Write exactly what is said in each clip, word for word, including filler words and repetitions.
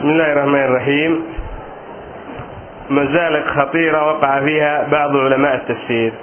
بسم الله الرحمن الرحيم. مزالق خطيرة وقع فيها بعض علماء التفسير،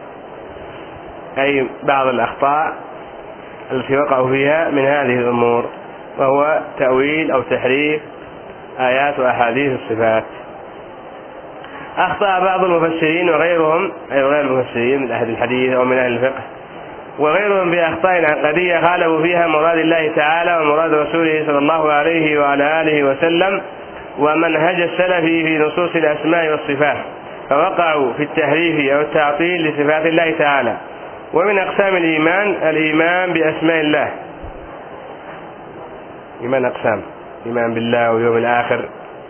أي بعض الأخطاء التي وقعوا فيها من هذه الأمور، وهو تأويل أو تحريف آيات وأحاديث الصفات. أخطأ بعض المفسرين وغيرهم، أي غير المفسرين من أهل الحديث أو من أهل الفقه وغيرهم بأخطاء عقدية خالفوا فيها مراد الله تعالى ومراد رسوله صلى الله عليه وعلى آله وسلم ومنهج السلف في نصوص الأسماء والصفات، فوقعوا في التحريف أو التعطيل لصفات الله تعالى. ومن أقسام الإيمان الإيمان بأسماء الله، إيمان أقسام: إيمان بالله واليوم الآخر،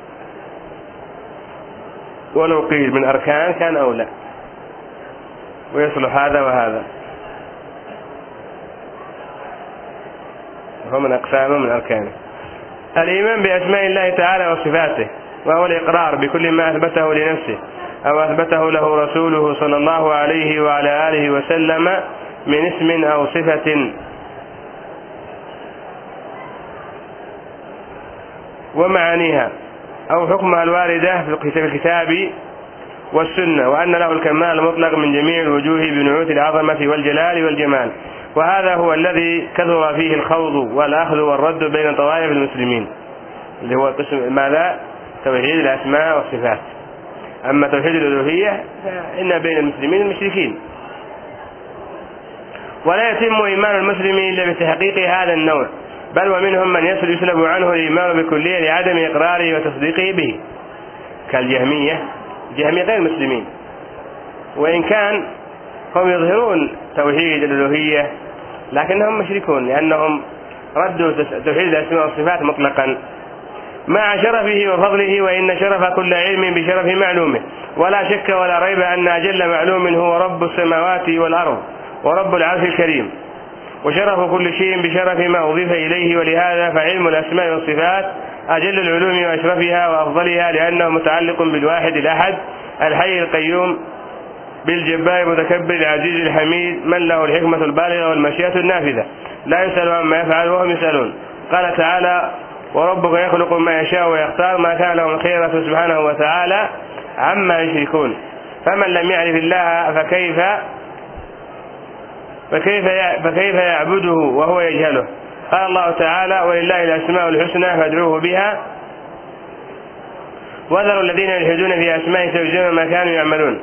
ولو قيل من أركان كان أولى ويصلح هذا وهذا، وهو من أقسامه من أركانه. الإيمان بأسماء الله تعالى وصفاته، وهو الإقرار بكل ما أثبته لنفسه أو أثبته له رسوله صلى الله عليه وعلى آله وسلم من اسم أو صفة ومعانيها أو حكمها الواردة في الكتاب والسنة، وأن له الكمال المطلق من جميع الوجوه بنعوت العظمة والجلال والجمال. وهذا هو الذي كثر فيه الخوض والأخذ والرد بين طوائف المسلمين، اللي هو قسم ماذا؟ توحيد الأسماء والصفات. أما توحيد الألوهية فإن بين المسلمين المشركين، ولا يتم إيمان المسلم إلا بتحقيق هذا النوع، بل ومنهم من يسلب عنه الإيمان بكلية لعدم إقراره وتصديقه به، كالجهمية. الجهمية غير مسلمين، وإن كان هم يظهرون توحيد الألوهية لكنهم مشركون، لأنهم ردوا توحيد الأسماء والصفات مطلقا مع شرفه وفضله، وإن شرف كل علم بشرف معلومه، ولا شك ولا ريب أن أجل معلوم هو رب السماوات والأرض ورب العرش الكريم، وشرف كل شيء بشرف ما أضيف إليه. ولهذا فعلم الأسماء والصفات أجل العلوم وأشرفها وأفضلها، لأنه متعلق بالواحد الأحد الحي القيوم بالجبار المتكبر العزيز الحميد، من له الحكمة البالغة والمشيئة النافذة، لا يسأل عما يفعل وهم يسألون. قال تعالى: وربك يخلق ما يشاء ويختار ما كان لهم الخيرة سبحانه وتعالى عما يشركون. فمن لم يعرف الله فكيف فكيف فكيف يعبده وهو يجهله؟ قال الله تعالى: ولله الأسماء الحسنى فادعوه بها وذروا الذين يلحدون في أسمائه سيجزون ما كانوا يعملون.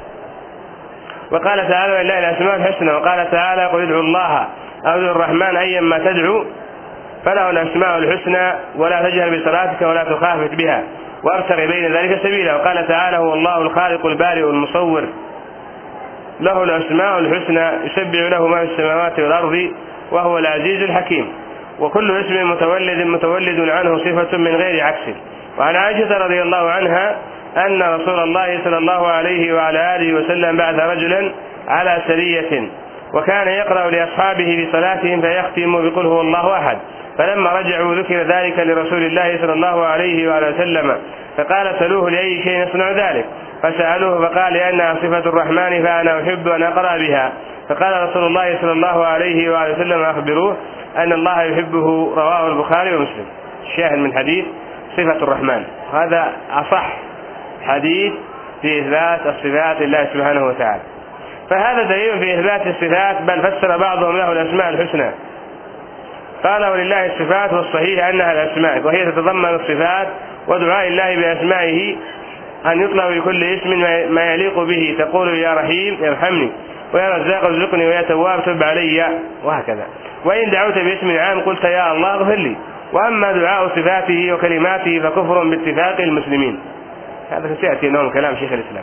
وقال تعالى: ولله الأسماء الحسنى. وقال تعالى: قل ادعوا الله أو ادعوا الرحمن أيما تدعو فله الأسماء الحسنى ولا تجهر بصلاتك ولا تخافت بها وابتغ بين ذلك سبيلا. وقال تعالى: هو الله الخالق البارئ المصور له الأسماء الحسنى يسبح له ما في السماوات والأرض وهو العزيز الحكيم. وكل اسم متولد متولد عنه صفة من غير عكس. وعن عائشة رضي الله عنها أن رسول الله صلى الله عليه وعلى آله وسلم بعث رجلا على سرية، وكان يقرأ لأصحابه في صلاتهم فيختم بقل هو الله أحد، فلما رجعوا ذكر ذلك لرسول الله صلى الله عليه وعلى وسلم، فقال: سألوه لأي شيء يصنع ذلك؟ فسألوه فقال: لأنها صفة الرحمن فأنا أحب أن أقرأ بها. فقال رسول الله صلى الله عليه وعلى وسلم: أخبروه أن الله يحبه. رواه البخاري ومسلم. الشاهد من حديث صفة الرحمن، هذا أصح حديث في إثبات الصفات لله سبحانه وتعالى، فهذا دليل في إثبات الصفات، بل فسر بعضهم له الأسماء الحسنى. قال: ولله الصفات، والصحيح أنها الأسماء، وهي تتضمن الصفات ودعاء الله بأسمائه أن يطلب لكل اسم ما يليق به، تقول: يا رحيم ارحمني، ويا رزاق ارزقني، ويا تواب تب علي، وهكذا. وإن دعوت باسم عام قلت: يا الله اغفر لي. وأما دعاء صفاته وكلماته فكفر باتفاق المسلمين. هذا سيأتي نوم كلام شيخ الإسلام.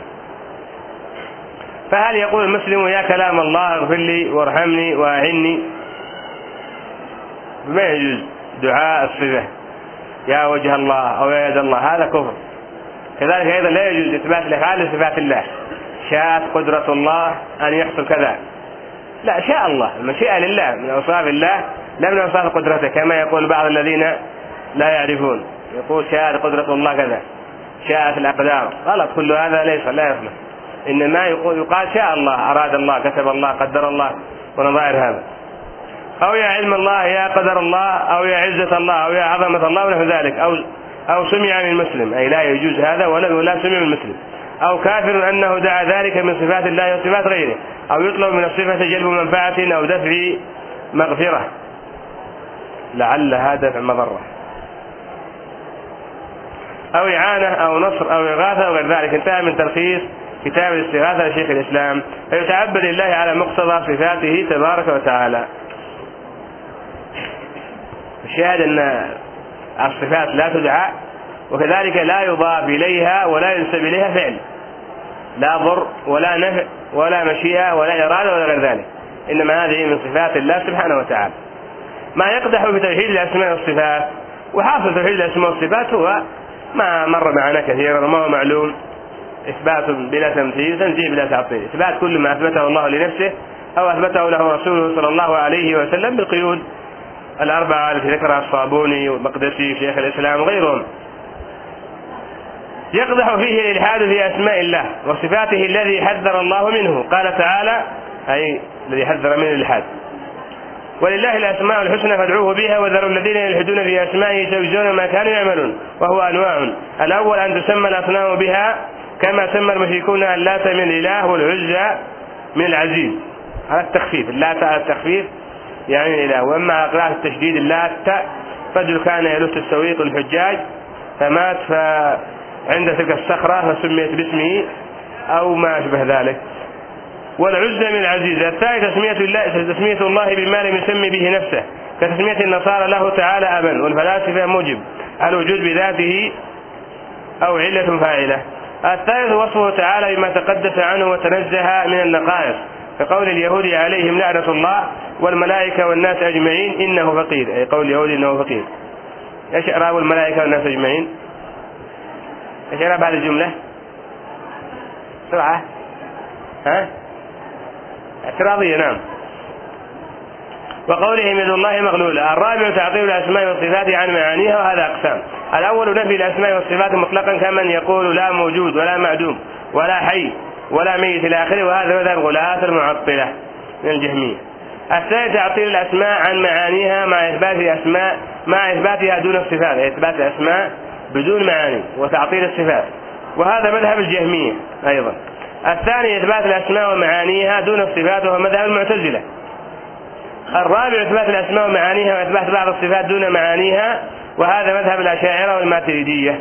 فهل يقول المسلم: يا كلام الله اغفر لي وارحمني وأعني؟ ما يجوز دعاء الصفة يا وجه الله أو يا يد الله، هذا كفر. كذلك أيضا لا يجوز إثبات الأفعال لصفات الله، شاءت قدرة الله أن يحصل كذا، لا، شاء الله، المشيئة لله من أوصاف الله لا من أوصاف قدرته، كما يقول بعض الذين لا يعرفون، يقول شاءت قدرة الله كذا، شاءت الأقدار. غلط، كل هذا ليس لا يصلح. إنما يقول يقال شاء الله، أراد الله، كتب الله، قدر الله، ونظائر هذا. أو يا علم الله، يا قدر الله، أو يا عزة الله، أو يا عظمة الله ونحو ذلك، أو أو سمع من مسلم، أي لا يجوز هذا ولا ولا سمع من مسلم. أو كافر أنه دعا ذلك من صفات الله وصفات غيره، أو يطلب من الصفة جلب منفعة أو دفع مغفرة لعلها دفع مضرة، أو إعانة أو نصر أو إغاثة أو غير ذلك. انتهى من تلخيص كتاب الاستغاثة لشيخ الإسلام. فيتعبد الله على مقتضى صفاته تبارك وتعالى. الشاهد أن الصفات لا تدعى، وكذلك لا يضاف إليها ولا ينسب إليها فعل، لا ضر ولا نفع ولا مشيئة ولا إرادة ولا غير ذلك، إنما هذه من صفات الله سبحانه وتعالى. ما يقدح في توحيد الأسماء والصفات، وحاصل توحيد الأسماء والصفات هو ما مر معنا كثيرا وما هو معلوم: إثبات بلا تمثيل، تنزيه بلا تعطيل. إثبات كل ما أثبته الله لنفسه أو أثبته له رسوله صلى الله عليه وسلم بالقيود الأربعة التي ذكرها الصابوني والمقدسي شيخ الإسلام وغيرهم. يقدح فيه الإلحاد في أسماء الله وصفاته الذي حذر الله منه. قال تعالى، أي الذي حذر منه الإلحاد: ولله الأسماء الحسنى فادعوه بها وذروا الذين يلحدون في أسمائه سيجزون ما كانوا يعملون. وهو أنواع: الأول أن تسمى الأصنام بها كما سمى المشركون اللات من الإله والعزى من العزيز، على التخفيف، اللات على التخفيف يعني الإله. وأما على قراءة التشديد اللات، رجل كان يلت السويق الحجاج فمات فعند تلك الصخرة فسميت باسمه أو ما أشبه ذلك. والعزى من العزيز. الثالث تسمية الله, تسمية الله بما لم يسمي به نفسه، كتسمية النصارى له تعالى أبا، والفلاسفة موجب الوجود بذاته أو علة فاعلة. الثالث وصفه تعالى بما تقدس عنه وتنزه من النقائص، كقول اليهود عليهم لعنة الله والملائكة والناس أجمعين إنه فقير، أي قول اليهود إنه فقير. إيش إعراب الملائكة والناس أجمعين؟ إيش إعراب هذه الجملة؟ بسرعة. ها؟ اعتراضية. نعم. وقوله يد الله مغلولة. الرابع تعطيل الأسماء والصفات عن معانيها، وهذا أقسام: الأول نفي الأسماء والصفات مطلقا كمن يقول لا موجود ولا معدوم ولا حي ولا ميت إلى آخره، وهذا مذهب غلاة المعطلة من الجهمية. الثاني تعطيل الأسماء عن معانيها مع إثبات الأسماء مع إثباتها دون الصفات، إثبات الأسماء بدون معاني وتعطيل الصفات، وهذا مذهب الجهمية أيضا. الثاني إثبات الأسماء ومعانيها دون الصفات، وهو مذهب المعتزلة. الرابع إثبات الأسماء ومعانيها وإثبات بعض الصفات دون معانيها، وهذا مذهب الأشاعرة والماتريدية.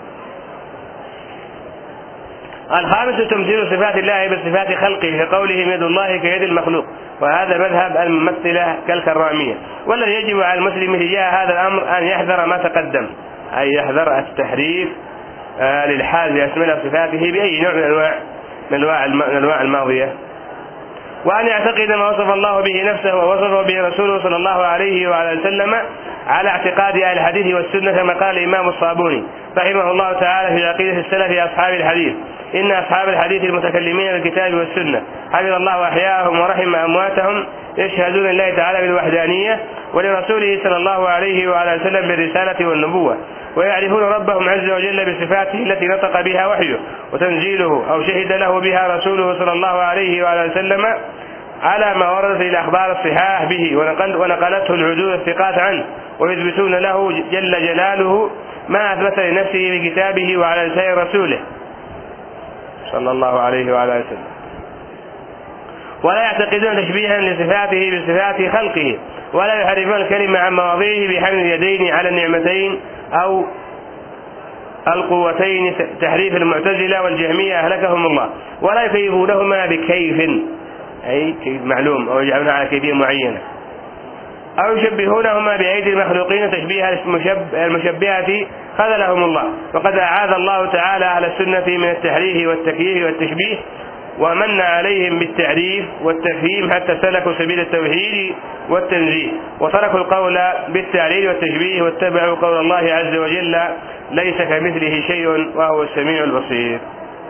الخامس تمثيل صفات الله بصفات خلقه، في قوله يد الله كيد المخلوق، وهذا مذهب الممثلة كالكرامية. والذي يجب على المسلم تجاه هذا الأمر أن يحذر ما تقدم، أي يحذر التحريف آه للحال بأسماء صفاته بأي نوع من أنواع من الأنواع الماضية، وأن يعتقد ما وصف الله به نفسه ووصفه به رسوله صلى الله عليه وعلى وسلم على اعتقاد أهل الحديث والسنة، كما قال الإمام الصابوني رحمه الله تعالى في عقيدة السلف أصحاب الحديث: إن أصحاب الحديث المتكلمين بالكتاب والسنة حفظ الله أحياءهم ورحم أمواتهم يشهدون لله تعالى بالوحدانية ولرسوله صلى الله عليه وعلى وسلم بالرسالة والنبوة، ويعرفون ربهم عز وجل بصفاته التي نطق بها وحيه وتنزيله أو شهد له بها رسوله صلى الله عليه وعلى وسلم على ما وردت الأخبار الصحاح به ونقلته العدول الثقات عنه، ويثبتون له جل جلاله ما أثبت لنفسه في كتابه وعلى لسان رسوله صلى الله عليه وعلى وسلم، ولا يعتقدون تشبيها لصفاته بصفات خلقه، ولا يحرفون الكلمة عن مواضعه بحمل اليدين على النعمتين أو القوتين تحريف المعتزلة والجهمية أهلكهم الله، ولا يكيفونهما بكيف، أي كيف معلوم، أو يجعلونها على كيفية معينة، أو يشبهونهما بأيدي المخلوقين تشبيه المشبهة خذلهم الله. وقد أعاذ الله تعالى أهل السنة من التحريف والتكييف والتشبيه، ومن عليهم بالتعريف والتفهيم حتى سلكوا سبيل التوحيد والتنزيه، وتركوا القول بالتعليل والتشبيه واتبعوا قول الله عز وجل: ليس كمثله شيء وهو السميع البصير.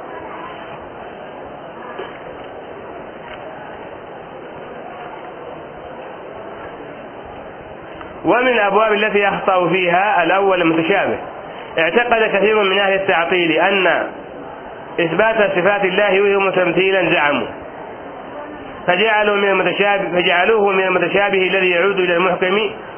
ومن الأبواب التي أخطأوا فيها: الأول المتشابه. اعتقد كثير من أهل التعطيل أن إثبات صفات الله يوهم تمثيلا زعموا، فجعلوا من المتشابه فجعلوه من المتشابه الذي يعود إلى المحكم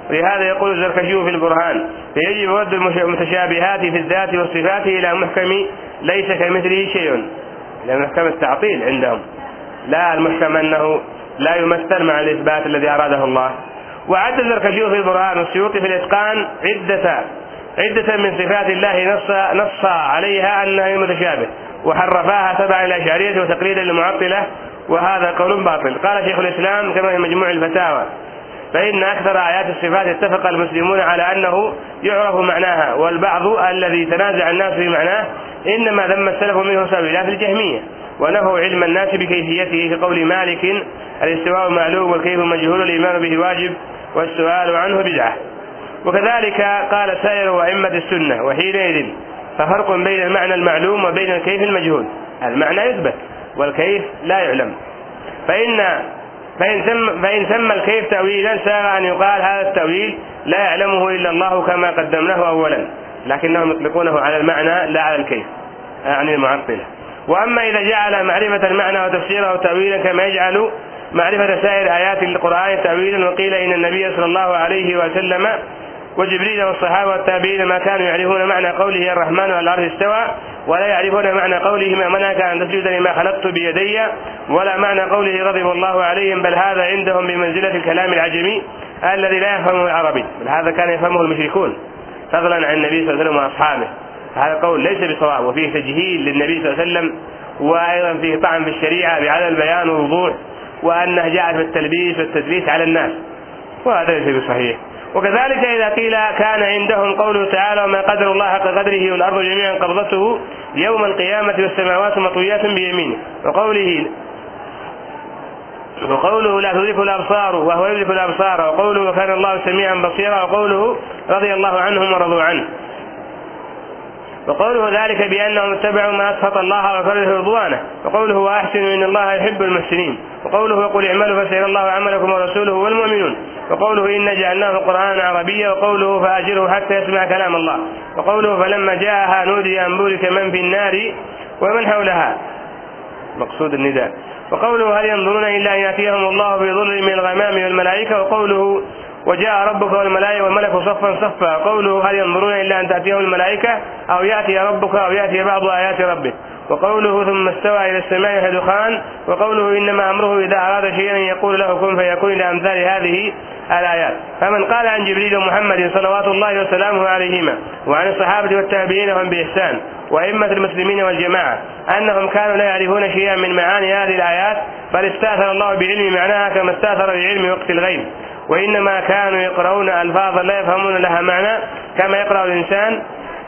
ولهذا يقول الزركشي في البرهان: فيجب رد المتشابهات في الذات والصفات إلى محكم ليس كمثله شيء، لأن محكم التعطيل عندهم، لا المحكم أنه لا يمثل مع الإثبات الذي أراده الله. وعد الزركشي في البرهان والسيوطي في الإتقان عدة عدة من صفات الله نص نص عليها أنها متشابه، وحرفاها تبعا للأشعرية وتقليدا للمعطلة، وهذا قول باطل. قال شيخ الإسلام كما في مجموع الفتاوى: فإن أكثر آيات الصفات اتفق المسلمون على أنه يعرف معناها، والبعض الذي تنازع الناس في معناه إنما ذم السلف منه سبيلا في الجهمية، ونهوا علم الناس بكيفيته، في قول مالك: الاستواء معلوم والكيف مجهول، الإيمان به واجب والسؤال عنه بدعة. وكذلك قال سائر أئمة السنة. وحينئذ ففرق بين المعنى المعلوم وبين الكيف المجهول، المعنى يثبت والكيف لا يعلم، فإن فإن ثم, فإن ثم الكيف تأويلا ساغ أن يقال هذا التأويل لا يعلمه إلا الله كما قدمناه أولا، لكنهم يطلقونه على المعنى لا على الكيف، يعني المعطلة. وأما إذا جعل معرفة المعنى وتفسيره تأويلا كما يجعل معرفة سائر آيات القرآن تأويلا، وقيل إن النبي صلى الله عليه وسلم وجبريل والصحابة والتابعين ما كانوا يعرفون معنى قوله الرحمن على العرش استوى، ولا يعرفون معنى قوله ما منعك أن تسجد لما خلقت بيدي، ولا معنى قوله غضب الله عليهم، بل هذا عندهم بمنزلة الكلام العجمي الذي لا يفهمه العربي، بل هذا كان يفهمه المشركون فضلا عن النبي صلى الله عليه وسلم وأصحابه. هذا قول ليس بصواب، وفيه تجهيل للنبي صلى الله عليه وسلم، وأيضا فيه طعن في الشريعة بعدم البيان والوضوح، وأنه جاءت بالتلبيس والتدليس على الناس، وهذا ليس بصحيح. وكذلك إذا قيل كان عندهم قوله تعالى: وما قدر الله حق قدره والأرض جميعا قبضته يوم القيامة والسماوات مطويات بيمينه، وقوله وقوله لا تدرك الأبصار وهو يدرك الأبصار، وقوله وكان الله سميعا بصيرا، وقوله رضي الله عنهم ورضوا عنه، وقوله ذلك بأنهم اتبعوا ما أسخط الله وكره رضوانه، وقوله وأحسنوا إن الله يحب المحسنين، وقوله وقل اعملوا فسيرى الله عملكم ورسوله والمؤمنون، وقوله إنا جعلناه قرآنا عربيا، وقوله فأجره حتى يسمع كلام الله، وقوله فلما جاءها نودي أن بورك من في النار ومن حولها، مقصود النداء، وقوله هل ينظرون إلا أن يأتيهم الله بظل من الغمام والملائكة، وقوله وجاء ربك والملائكة والملك صفا صفا، وقوله هل ينظرون إلا أن تأتيهم الملائكة أو يأتي ربك أو يأتي بعض آيات ربك، وقوله ثم استوى إلى السماء وهي دخان، وقوله إنما أمره إذا أراد شيئا يقول له كن فيكون، إلى أمثال هذه الآيات. فمن قال عن جبريل ومحمد صلوات الله وسلامه عليهما وعن الصحابة والتابعين وهم بإحسان وأئمة المسلمين والجماعة أنهم كانوا لا يعرفون شيئا من معاني هذه الآيات، بل استأثر الله بعلم معناها كما استأثر بعلم وقت الغيب، وإنما كانوا يقرؤون ألفاظا لا يفهمون لها معنى كما يقرأ الإنسان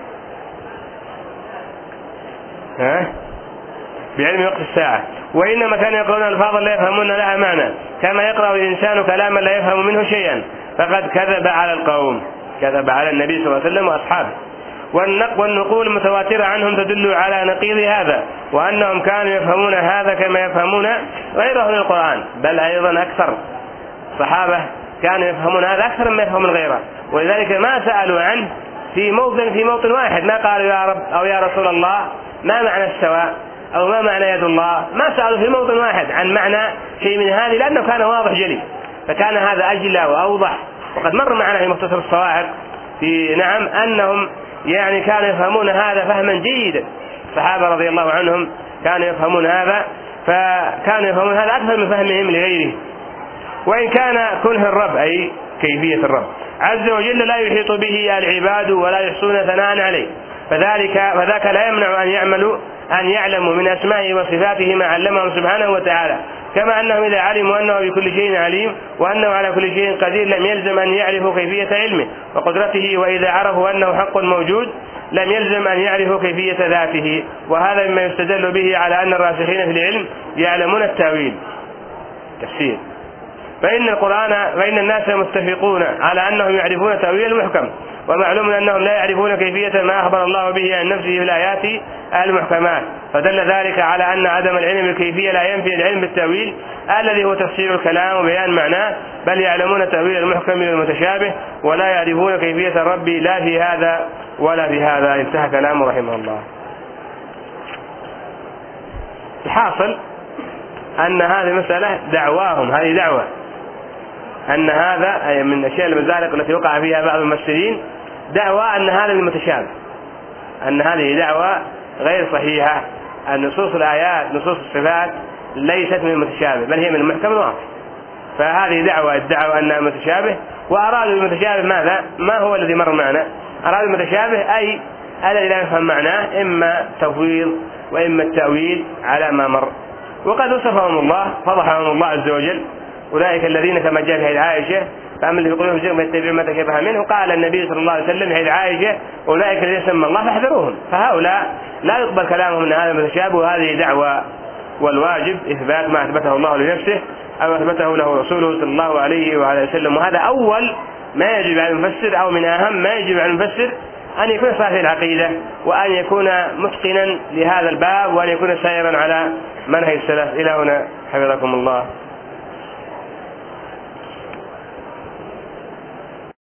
ها بعلم وقت الساعة، وإنما كانوا يقرؤون ألفاظا لا يفهمون لها معنى كما يقرأ الإنسان كلاما لا يفهم منه شيئا، فقد كذب على القوم، كذب على النبي صلى الله عليه وسلم وأصحابه. والنقول المتواترة عنهم تدل على نقيض هذا، وأنهم كانوا يفهمون هذا كما يفهمون غيره من القرآن، بل أيضا أكثر الصحابة كانوا يفهمون هذا أكثر مما يفهم غيره، ولذلك ما سألوا عنه في موطن في موطن واحد، ما قالوا يا رب أو يا رسول الله ما معنى السواء أو ما معنى يد الله، ما سألوا في موطن واحد عن معنى شيء من هذه، لأنه كان واضح جلي، فكان هذا أجلى وأوضح. وقد مر معنا في مختصر الصواعق في نعم أنهم يعني كانوا يفهمون هذا فهما جيدا، الصحابة رضي الله عنهم كانوا يفهمون هذا، فكانوا يفهمون هذا أكثر من فهمهم لغيره. وإن كان كنه الرب أي كيفية الرب عز وجل لا يحيط به العباد ولا يحصون ثناء عليه، فذلك فذاك لا يمنع أن يعملوا أن يعلموا من أسمائه وصفاته ما علمهم سبحانه وتعالى، كما أنهم إذا علموا أنه بكل شيء عليم وأنه على كل شيء قدير لم يلزم أن يعرفوا كيفية علمه وقدرته، وإذا عرفوا أنه حق موجود لم يلزم أن يعرفوا كيفية ذاته، وهذا مما يستدل به على أن الراسخين في العلم يعلمون التأويل تفسير. فإن القرآن فإن الناس متفقون على أنهم يعرفون تأويل المحكم، ومعلوم أنهم لا يعرفون كيفية ما أخبر الله به عن نفسه في الآيات المحكمات، فدل ذلك على أن عدم العلم بالكيفية لا ينفي العلم بالتأويل الذي هو تفسير الكلام وبيان معناه، بل يعلمون تأويل المحكم والمتشابه ولا يعرفون كيفية الرب لا في هذا ولا في هذا. انتهى كلامه رحمه الله. الحاصل أن هذه مسألة دعواهم، هذه دعوة أن هذا أي من أشياء المزالق التي وقع فيها بعض الممثلين دعوى أن هذا من المتشابه، أن هذه دعوى غير صحيحة، أن نصوص الآيات نصوص الصفات ليست من المتشابه بل هي من المحكم الواضح. فهذه دعوة الدعوة أنها متشابه، وأرادوا المتشابه ماذا؟ ما هو الذي مر معنا؟ أرادوا المتشابه أي الذي لا يفهم معناه، إما تفويض وإما التأويل على ما مر. وقد وصفهم الله فضحهم الله عز وجل، أولئك الذين كما جاء في حديث عائشة فأما اللي في قلوبهم زيغ فيتبعون ما تشابه منه، قال النبي صلى الله عليه وسلم في حديث عائشة أولئك الذين سمى الله فاحذروهم. فهؤلاء لا يقبل كلامهم من هذا المتشابه، وهذه دعوة، والواجب إثبات ما أثبته الله لنفسه أو أثبته له رسوله صلى الله عليه وعلى وسلم. وهذا أول ما يجب على المفسر، أو من أهم ما يجب على المفسر أن يكون صاحب العقيدة، وأن يكون متقنا لهذا الباب، وأن يكون سائرا على منهج السلف. إلى هنا حفظكم الله.